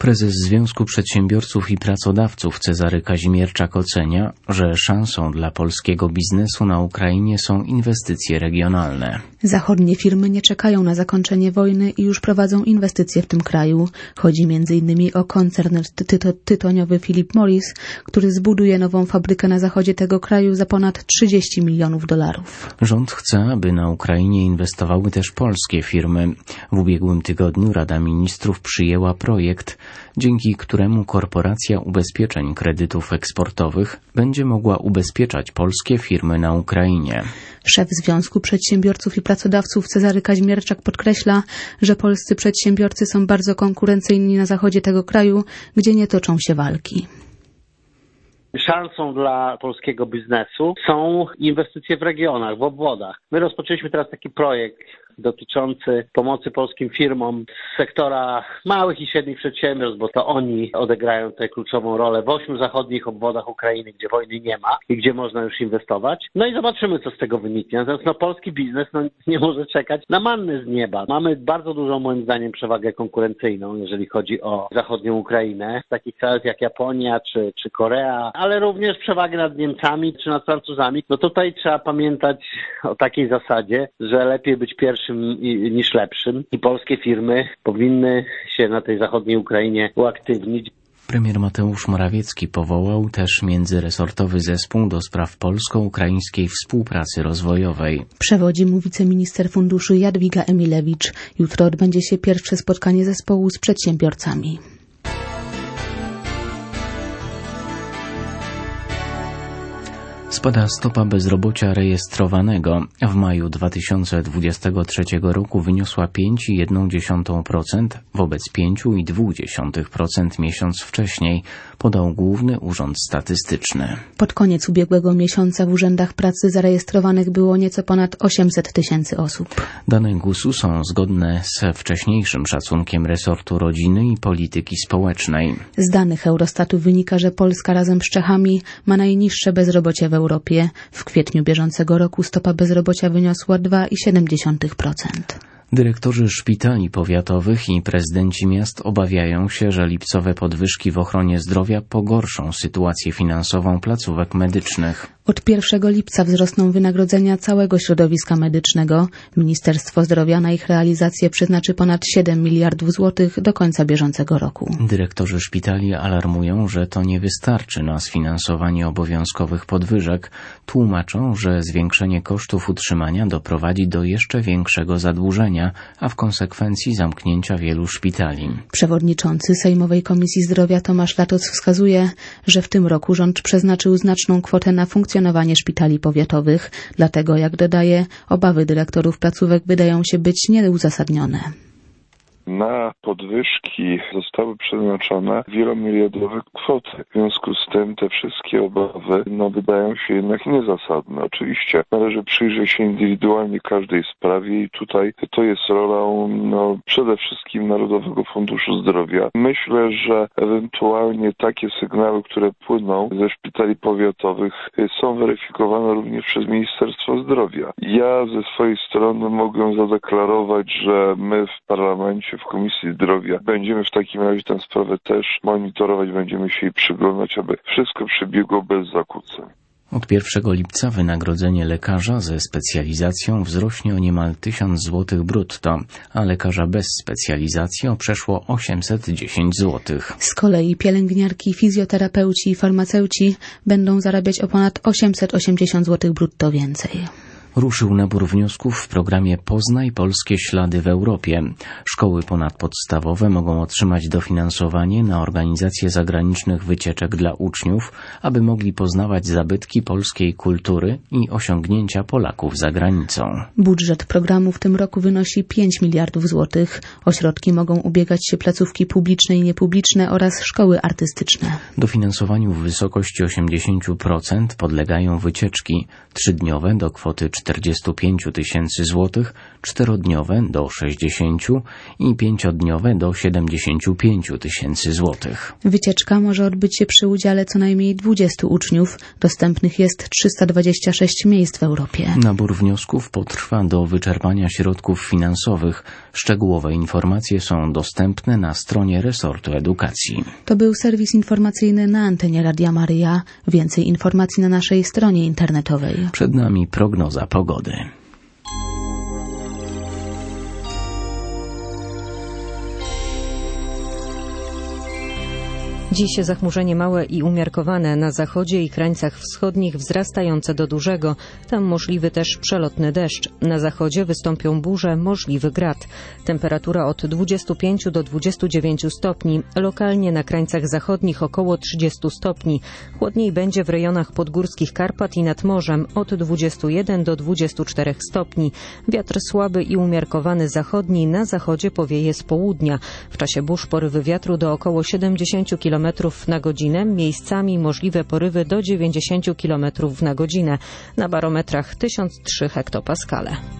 Prezes Związku Przedsiębiorców i Pracodawców Cezary Kazimierczak ocenia, że szansą dla polskiego biznesu na Ukrainie są inwestycje regionalne. Zachodnie firmy nie czekają na zakończenie wojny i już prowadzą inwestycje w tym kraju. Chodzi m.in. o koncern tytoniowy Philip Morris, który zbuduje nową fabrykę na zachodzie tego kraju za ponad $30 milionów. Rząd chce, aby na Ukrainie inwestowały też polskie firmy. W ubiegłym tygodniu Rada Ministrów przyjęła projekt, dzięki któremu Korporacja Ubezpieczeń Kredytów Eksportowych będzie mogła ubezpieczać polskie firmy na Ukrainie. Szef Związku Przedsiębiorców i Pracodawców Cezary Kazimierczak podkreśla, że polscy przedsiębiorcy są bardzo konkurencyjni na zachodzie tego kraju, gdzie nie toczą się walki. Szansą dla polskiego biznesu są inwestycje w regionach, w obwodach. My rozpoczęliśmy teraz taki projekt dotyczący pomocy polskim firmom z sektora małych i średnich przedsiębiorstw, bo to oni odegrają tutaj kluczową rolę w 8 zachodnich obwodach Ukrainy, gdzie wojny nie ma i gdzie można już inwestować. No i zobaczymy, co z tego wyniknie. Natomiast polski biznes nie może czekać na mannę z nieba. Mamy bardzo dużą, moim zdaniem, przewagę konkurencyjną, jeżeli chodzi o zachodnią Ukrainę, z takich krajów jak Japonia czy Korea, ale również przewagę nad Niemcami czy nad Francuzami. No tutaj trzeba pamiętać o takiej zasadzie, że lepiej być pierwszym niż lepszym i polskie firmy powinny się na tej zachodniej Ukrainie uaktywnić. Premier Mateusz Morawiecki powołał też międzyresortowy zespół do spraw polsko-ukraińskiej współpracy rozwojowej. Przewodzi mu wiceminister funduszy Jadwiga Emilewicz. Jutro odbędzie się pierwsze spotkanie zespołu z przedsiębiorcami. Spada stopa bezrobocia rejestrowanego. W maju 2023 roku wyniosła 5,1% wobec 5,2% miesiąc wcześniej, podał Główny Urząd Statystyczny. Pod koniec ubiegłego miesiąca w urzędach pracy zarejestrowanych było nieco ponad 800 tysięcy osób. Dane GUS-u są zgodne z wcześniejszym szacunkiem resortu rodziny i polityki społecznej. Z danych Eurostatu wynika, że Polska razem z Czechami ma najniższe bezrobocie w Europie. W kwietniu bieżącego roku stopa bezrobocia wyniosła 2,7%. Dyrektorzy szpitali powiatowych i prezydenci miast obawiają się, że lipcowe podwyżki w ochronie zdrowia pogorszą sytuację finansową placówek medycznych. Od 1 lipca wzrosną wynagrodzenia całego środowiska medycznego. Ministerstwo Zdrowia na ich realizację przeznaczy ponad 7 miliardów złotych do końca bieżącego roku. Dyrektorzy szpitali alarmują, że to nie wystarczy na sfinansowanie obowiązkowych podwyżek. Tłumaczą, że zwiększenie kosztów utrzymania doprowadzi do jeszcze większego zadłużenia, a w konsekwencji zamknięcia wielu szpitali. Przewodniczący Sejmowej Komisji Zdrowia Tomasz Latos wskazuje, że w tym roku rząd przeznaczył znaczną kwotę na funkcjonowanie szpitali powiatowych. Dlatego, jak dodaje, obawy dyrektorów placówek wydają się być nieuzasadnione. Na podwyżki zostały przeznaczone wielomiliardowe kwoty. W związku z tym te wszystkie obawy wydają się jednak niezasadne. Oczywiście należy przyjrzeć się indywidualnie każdej sprawie i tutaj to jest rolą przede wszystkim Narodowego Funduszu Zdrowia. Myślę, że ewentualnie takie sygnały, które płyną ze szpitali powiatowych, są weryfikowane również przez Ministerstwo Zdrowia. Ja ze swojej strony mogę zadeklarować, że my w parlamencie, w Komisji Zdrowia będziemy w takim razie tę sprawę też monitorować, będziemy się jej przyglądać, aby wszystko przebiegło bez zakłóceń. Od 1 lipca wynagrodzenie lekarza ze specjalizacją wzrośnie o niemal 1000 zł brutto, a lekarza bez specjalizacji o przeszło 810 zł. Z kolei pielęgniarki, fizjoterapeuci i farmaceuci będą zarabiać o ponad 880 zł brutto więcej. Ruszył nabór wniosków w programie Poznaj polskie ślady w Europie. Szkoły ponadpodstawowe mogą otrzymać dofinansowanie na organizację zagranicznych wycieczek dla uczniów, aby mogli poznawać zabytki polskiej kultury i osiągnięcia Polaków za granicą. Budżet programu w tym roku wynosi 5 miliardów złotych. O środki mogą ubiegać się placówki publiczne i niepubliczne oraz szkoły artystyczne. Dofinansowaniu w wysokości 80% podlegają wycieczki 3-dniowe do kwoty 45 tysięcy złotych, 4-dniowe do 60 i 5-dniowe do 75 tysięcy złotych. Wycieczka może odbyć się przy udziale co najmniej 20 uczniów. Dostępnych jest 326 miejsc w Europie. Nabór wniosków potrwa do wyczerpania środków finansowych. Szczegółowe informacje są dostępne na stronie resortu edukacji. To był serwis informacyjny na antenie Radia Maryja. Więcej informacji na naszej stronie internetowej. Przed nami prognoza pogody. Dziś zachmurzenie małe i umiarkowane na zachodzie i krańcach wschodnich wzrastające do dużego. Tam możliwy też przelotny deszcz. Na zachodzie wystąpią burze, możliwy grad. Temperatura od 25 do 29 stopni. Lokalnie na krańcach zachodnich około 30 stopni. Chłodniej będzie w rejonach podgórskich Karpat i nad morzem od 21 do 24 stopni. Wiatr słaby i umiarkowany zachodni, na zachodzie powieje z południa. W czasie burz porywy wiatru do około 70 km na godzinę, miejscami możliwe porywy do 90 km na godzinę. Na barometrach 1003 hektopaskale.